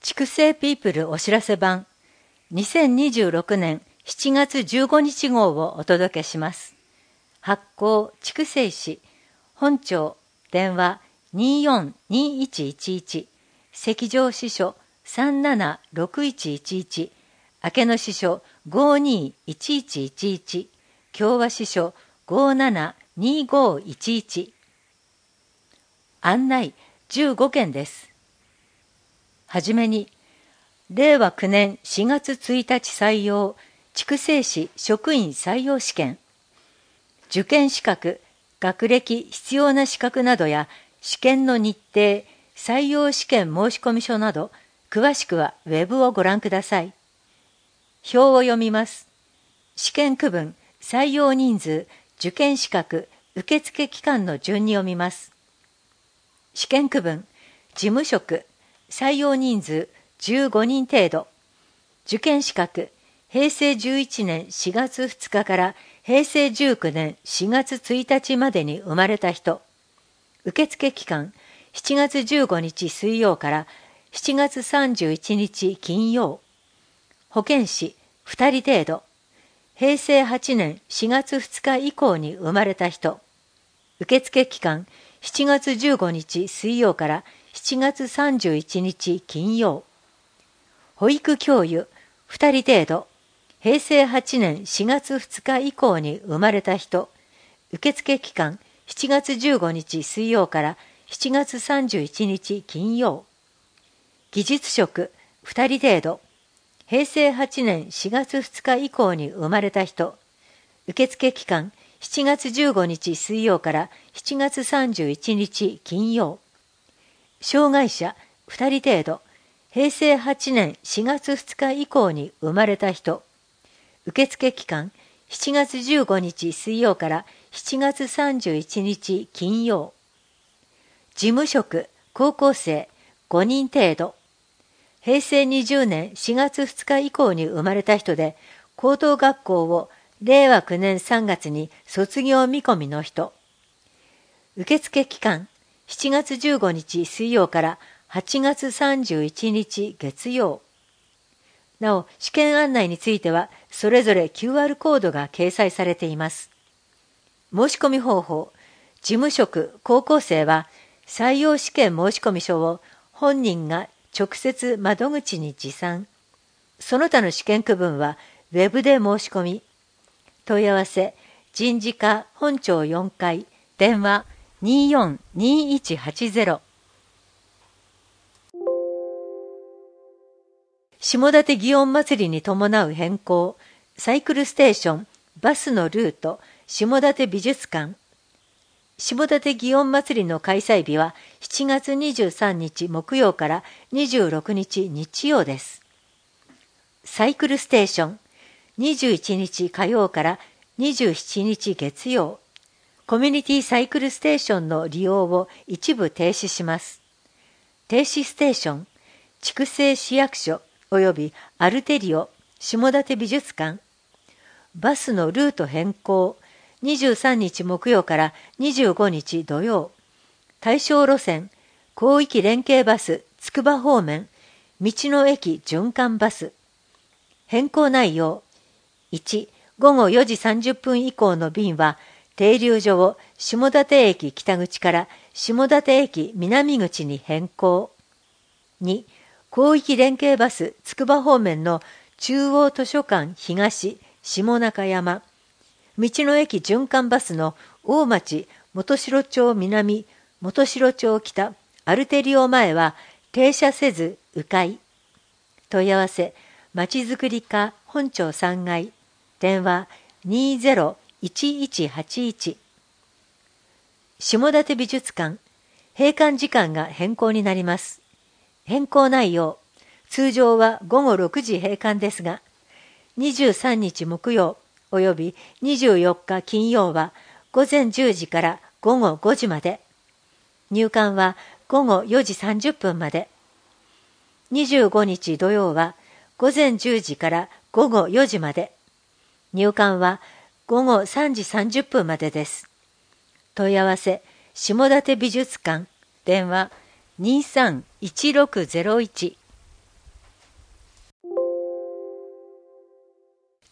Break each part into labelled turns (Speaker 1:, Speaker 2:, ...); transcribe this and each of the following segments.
Speaker 1: 筑西ピープルお知らせ版2026年7月15日号をお届けします。発行筑西市本庁電話242111赤上支所376111明けの支所521111共和支所572511案内15件です。はじめに、令和9年4月1日採用、筑西市職員採用試験。受験資格、学歴必要な資格などや、試験の日程、採用試験申込書など、詳しくはウェブをご覧ください。表を読みます。試験区分、採用人数、受験資格、受付期間の順に読みます。試験区分、事務職、採用人数15人程度。受験資格、平成11年4月2日から平成19年4月1日までに生まれた人。受付期間、7月15日水曜から7月31日金曜。保健師2人程度。平成8年4月2日以降に生まれた人。受付期間、7月15日水曜から7月31日金曜。保育教諭2人程度。平成8年4月2日以降に生まれた人。受付期間7月15日水曜から7月31日金曜。技術職2人程度。平成8年4月2日以降に生まれた人。受付期間7月15日水曜から7月31日金曜。障害者2人程度。平成8年4月2日以降に生まれた人。受付期間7月15日水曜から7月31日金曜。事務職高校生5人程度。平成20年4月2日以降に生まれた人で、高等学校を令和9年3月に卒業見込みの人。受付期間7月15日水曜から8月31日月曜。なお、試験案内については、それぞれ QR コードが掲載されています。申し込み方法。事務職高校生は、採用試験申込書を本人が直接窓口に持参。その他の試験区分は、ウェブで申し込み。問い合わせ、人事課本庁4階、電話242180。下館祇園祭に伴う変更、サイクルステーション、バスのルート、下館美術館。下館祇園祭の開催日は7月23日木曜から26日日曜です。サイクルステーション、21日火曜から27日月曜。コミュニティサイクルステーションの利用を一部停止します。停止ステーション、筑西市役所及びアルテリオ下館美術館。バスのルート変更、23日木曜から25日土曜。対象路線、広域連携バスつくば方面、道の駅循環バス。変更内容、1、午後4時30分以降の便は、停留所を下館駅北口から下館駅南口に変更。2、広域連携バスつくば方面の中央図書館東下中山、道の駅循環バスの大町元城町南元城町北アルテリオ前は停車せず迂回。問い合わせ、まちづくり課本庁3階、電話201181。下館美術館、閉館時間が変更になります。変更内容、通常は午後6時閉館ですが、23日木曜及び24日金曜は午前10時から午後5時まで。入館は午後4時30分まで。25日土曜は午前10時から午後4時まで。入館は午後3時30分までです。問い合わせ、下館美術館、電話231601。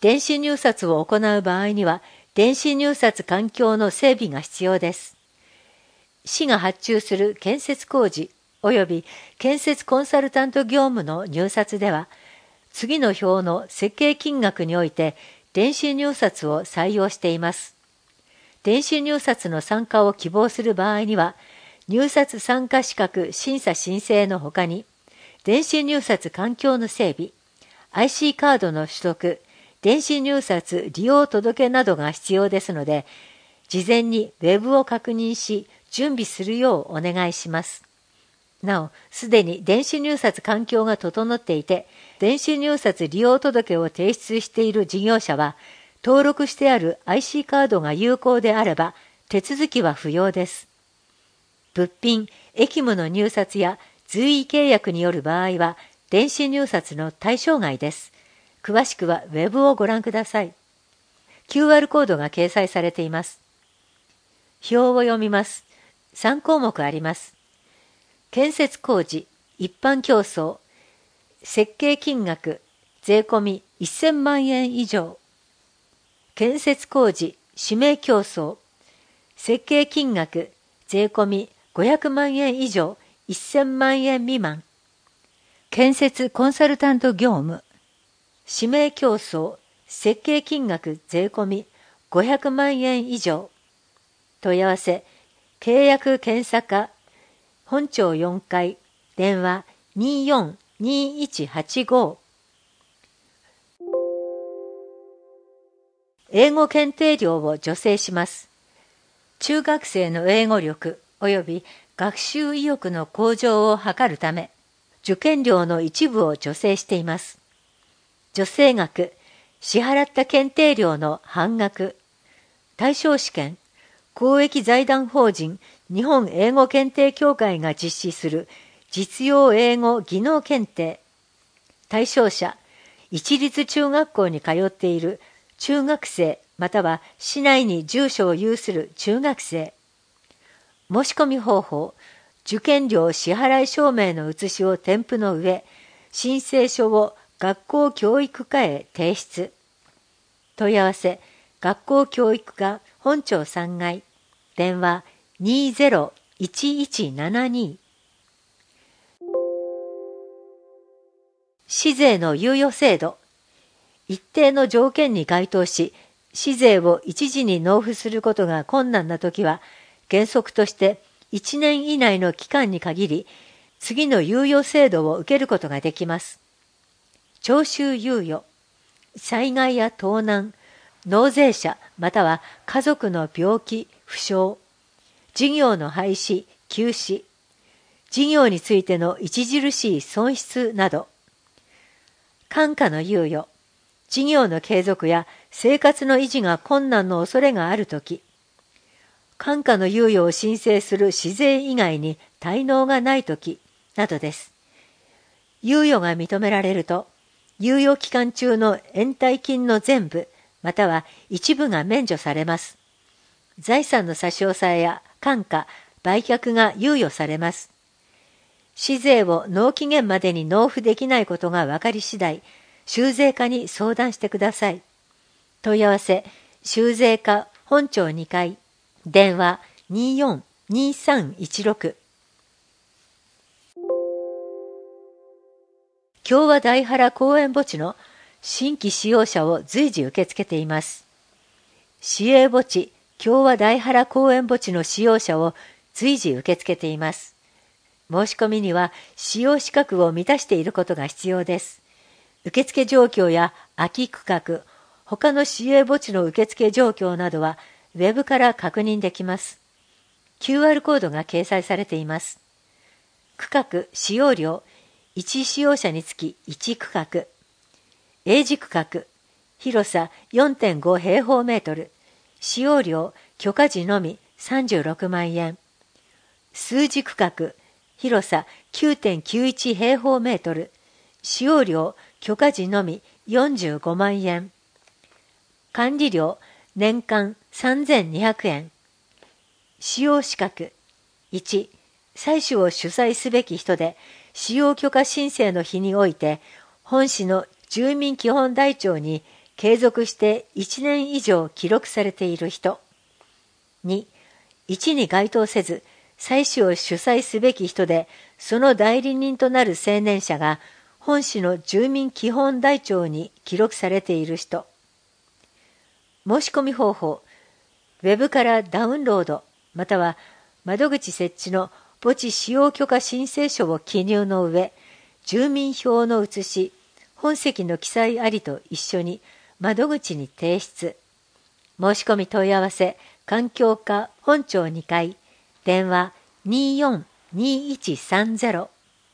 Speaker 1: 電子入札を行う場合には、電子入札環境の整備が必要です。市が発注する建設工事及び建設コンサルタント業務の入札では、次の表の設計金額において電子入札を採用しています。電子入札の参加を希望する場合には、入札参加資格審査申請のほかに、電子入札環境の整備、IC カードの取得、電子入札利用届などが必要ですので、事前にウェブを確認し、準備するようお願いします。なお、すでに電子入札環境が整っていて、電子入札利用届を提出している事業者は、登録してある IC カードが有効であれば、手続きは不要です。物品、役務の入札や随意契約による場合は、電子入札の対象外です。詳しくはウェブをご覧ください。QR コードが掲載されています。表を読みます。3項目あります。建設工事、一般競争、設計金額、税込み1000万円以上。建設工事、指名競争、設計金額、税込み500万円以上、1000万円未満。建設コンサルタント業務、指名競争、設計金額税込み500万円以上。問い合わせ、契約検査課、本町4階、電話242185。英語検定料を助成します。中学生の英語力及び学習意欲の向上を図るため、受験料の一部を助成しています。助成額、支払った検定料の半額。対象試験、公益財団法人日本英語検定協会が実施する実用英語技能検定。対象者、一律中学校に通っている中学生または市内に住所を有する中学生。申し込み方法、受験料支払い証明の写しを添付の上、申請書を学校教育課へ提出。問い合わせ、学校教育課本町3階、電話201172。市税の猶予制度。一定の条件に該当し、市税を一時に納付することが困難なときは、原則として1年以内の期間に限り、次の猶予制度を受けることができます。徴収猶予、災害や盗難、納税者または家族の病気、負傷、事業の廃止、休止、事業についての著しい損失など、看過の猶予、事業の継続や生活の維持が困難の恐れがあるとき、看過の猶予を申請する市税以外に滞納がないときなどです。猶予が認められると、猶予期間中の延滞金の全部、または一部が免除されます。財産の差し押さえや看過、売却が猶予されます。市税を納期限までに納付できないことが分かり次第、州税課に相談してください。問い合わせ、州税課本町2階、電話242316。共和大原公園墓地の新規使用者を随時受け付けています。市営墓地共和大原公園墓地の使用者を随時受け付けています。申し込みには使用資格を満たしていることが必要です。受付状況や空き区画、他の市営墓地の受付状況などはウェブから確認できます。QR コードが掲載されています。区画使用料、1使用者につき1区画。英字区画、広さ 4.5 平方メートル。使用料、許可時のみ36万円。数字区画、広さ 9.91 平方メートル。使用料、許可時のみ45万円。管理料、年間3200円。使用資格。1、採取を主催すべき人で、使用許可申請の日において、本市の住民基本台帳に継続して1年以上記録されている人。2、1に該当せず、祭祀を主催すべき人で、その代理人となる青年者が、本市の住民基本台帳に記録されている人。申し込み方法。ウェブからダウンロード、または窓口設置の墓地使用許可申請書を記入の上、住民票の写し、本籍の記載ありと一緒に窓口に提出。申し込み問い合わせ、環境課本庁2階、電話24-2130。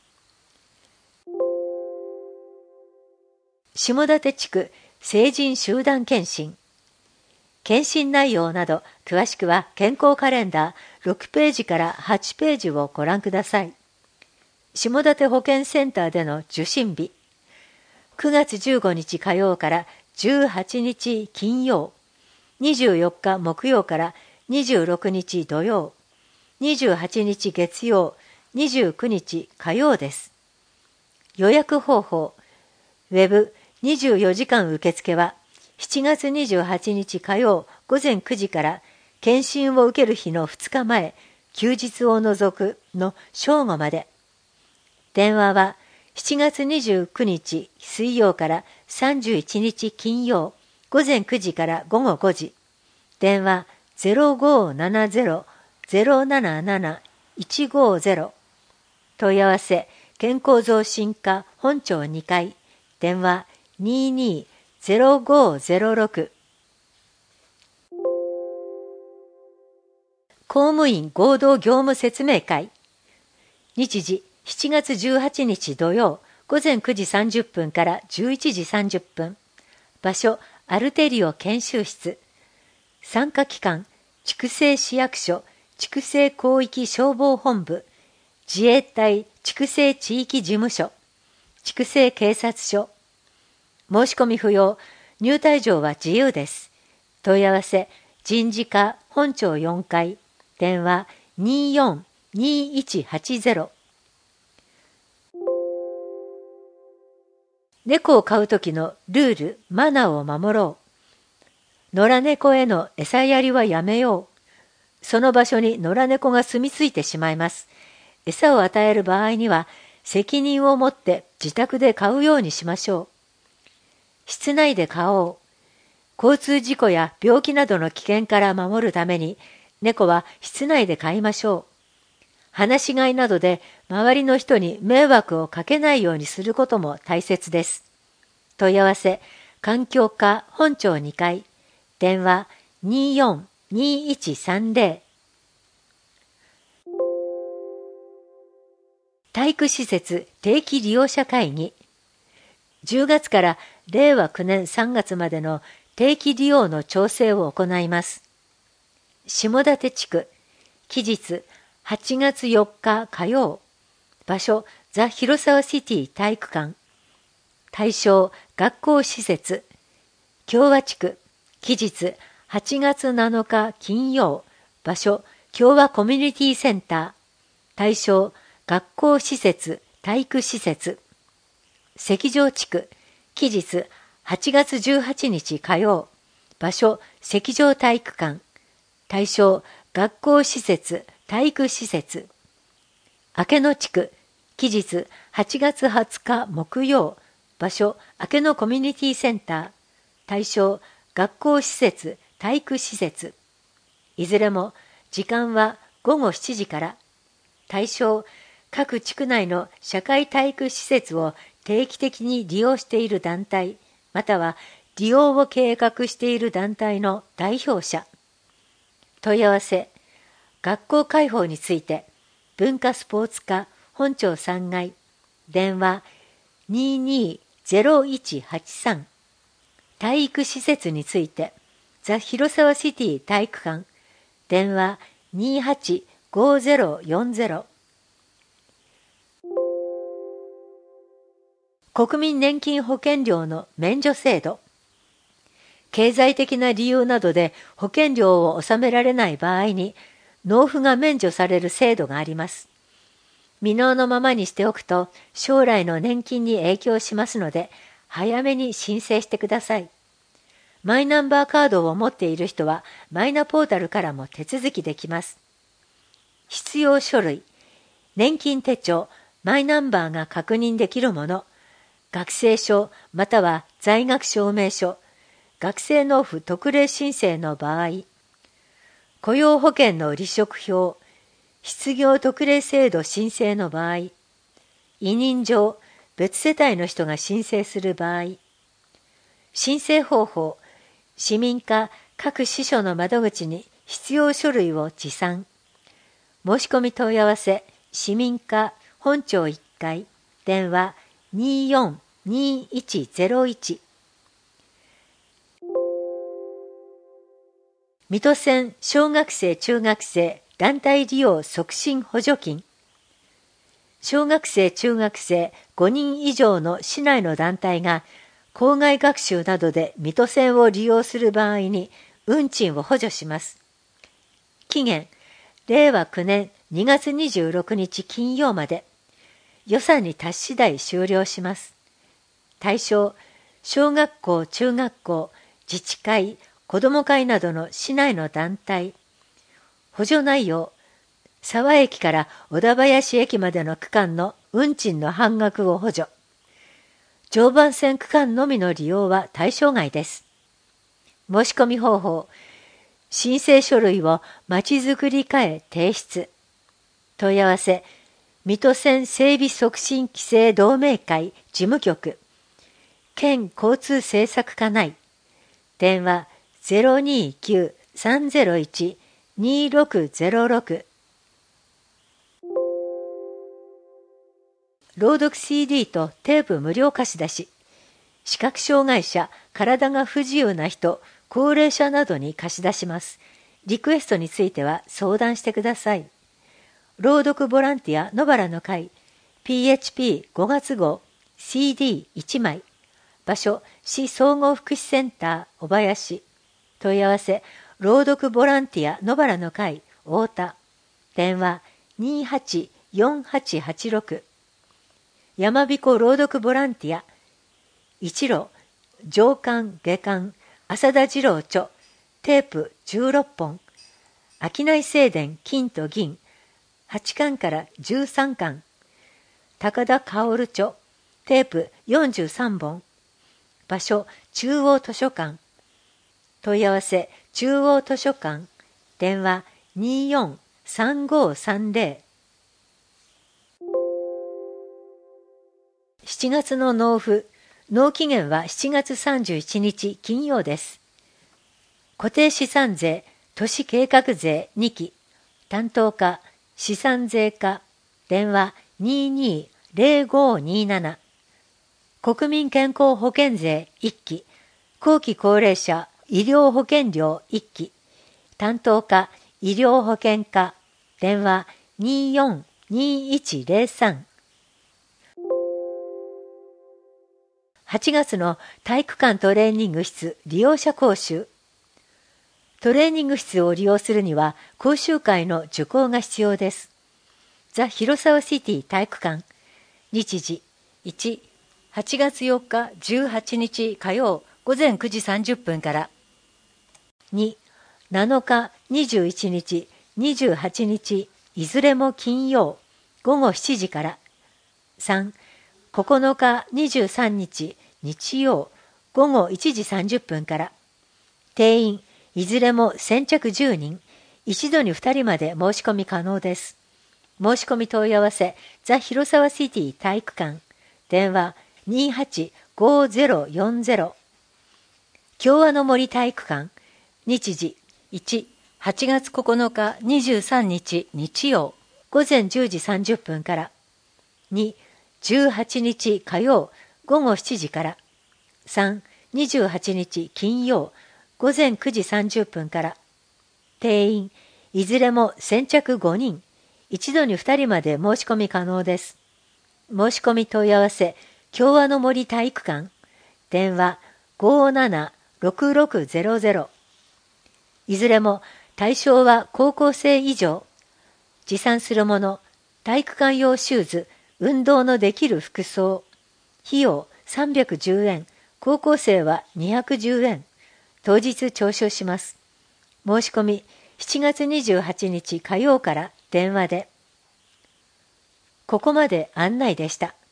Speaker 1: 下館地区成人集団検診。検診内容など詳しくは健康カレンダー6ページから8ページをご覧ください。下館保健センターでの受診日。9月15日火曜から18日金曜。24日木曜から26日土曜。28日月曜。29日火曜です。予約方法。ウェブ24時間受付は7月28日火曜午前9時から検診を受ける日の2日前、休日を除くの正午まで。電話は7月29日水曜から31日金曜午前9時から午後5時。電話 0570-077-150。問い合わせ、健康増進課本庁2階。電話22-0506。公務員合同業務説明会。日時7月18日土曜午前9時30分から11時30分。場所アルテリオ研修室。参加機関筑西市役所筑西広域消防本部自衛隊筑西地域事務所筑西警察署。申し込み不要、入退場は自由です。問い合わせ、人事課本庁4階、電話24-2180。猫を飼うときのルール、マナーを守ろう。野良猫への餌やりはやめよう。その場所に野良猫が住み着いてしまいます。餌を与える場合には、責任を持って自宅で飼うようにしましょう。室内で飼おう。交通事故や病気などの危険から守るために、猫は室内で飼いましょう。放し飼いなどで周りの人に迷惑をかけないようにすることも大切です。問い合わせ、環境課本庁2階、電話24-2130。体育施設定期利用者会議。10月から令和9年3月までの定期利用の調整を行います。下館地区、期日8月4日火曜。場所、ザ・広沢シティ体育館。対象、学校施設。共和地区、期日8月7日金曜。場所、共和コミュニティセンター。対象、学校施設、体育施設。石城地区、期日8月18日火曜。場所、石城体育館。対象、学校施設、体育施設。明野地区、期日8月20日木曜。場所、明野コミュニティセンター。対象、学校施設、体育施設。いずれも、時間は午後7時から。対象、各地区内の社会体育施設を定期的に利用している団体、または利用を計画している団体の代表者。問い合わせ、学校開放について、文化スポーツ課本庁3階、電話220183。体育施設について、ザ・広沢シティ体育館、電話285040。国民年金保険料の免除制度。経済的な理由などで保険料を納められない場合に、納付が免除される制度があります。未納のままにしておくと、将来の年金に影響しますので、早めに申請してください。 マイナンバーカードを持っている人はマイナポータルからも手続きできます。必要書類、年金手帳、マイナンバーが確認できるもの、学生証または在学証明書、学生納付特例申請の場合、雇用保険の離職票、失業特例制度申請の場合、委任状、別世帯の人が申請する場合、申請方法、市民課各支所の窓口に必要書類を持参。申し込み問い合わせ、市民課本庁1階、電話24-2101。水戸線小学生中学生団体利用促進補助金。小学生中学生5人以上の市内の団体が校外学習などで水戸線を利用する場合に運賃を補助します。期限、令和9年2月26日金曜まで。予算に達し次第終了します。対象、小学校、中学校、自治会、子ども会などの市内の団体。補助内容、沢駅から小田林駅までの区間の運賃の半額を補助。常磐線区間のみの利用は対象外です。申し込み方法、申請書類をまちづくり課へ提出。問い合わせ、水戸線整備促進規制同盟会事務局、県交通政策課内、電話029-301-2606。朗読 CD とテープ無料貸し出し。視覚障害者、体が不自由な人、高齢者などに貸し出します。リクエストについては相談してください。朗読ボランティア野原の会 PHP5 月号 CD1 枚。場所、市総合福祉センター小林。問い合わせ、朗読ボランティア野原の会太田。電話284886。山彦朗読ボランティア一路上巻下巻浅田次郎著テープ16本商い正伝金と銀8巻から13巻高田薫著テープ43本場所中央図書館問い合わせ中央図書館電話243530。7月の納付、納期限は7月31日金曜です。固定資産税、都市計画税2期、担当課、資産税課、電話220527。国民健康保険税1期、後期高齢者医療保険料1期、担当課、医療保険課、電話242103。8月の体育館トレーニング室利用者講習。トレーニング室を利用するには講習会の受講が必要です。ザ・広沢シティ体育館。日時1、8月4日18日火曜午前9時30分から。2、7日21日28日いずれも金曜午後7時から。3、9日23日日曜午後1時30分から。定員いずれも先着10人、一度に2人まで申し込み可能です。申し込み問い合わせザ・広沢シティ体育館電話285040。共和の森体育館日時1、8月9日23日日曜午前10時30分から。2、18日火曜午後7時から。3、28日金曜午前9時30分から。定員いずれも先着5人、一度に2人まで申し込み可能です。申し込み問い合わせ共和の森体育館電話576600。いずれも対象は高校生以上。持参するもの、体育館用シューズ、運動のできる服装。費用310円、高校生は210円。 当日聴取します。申し込み7月28日火曜から電話で。ここまで案内でした。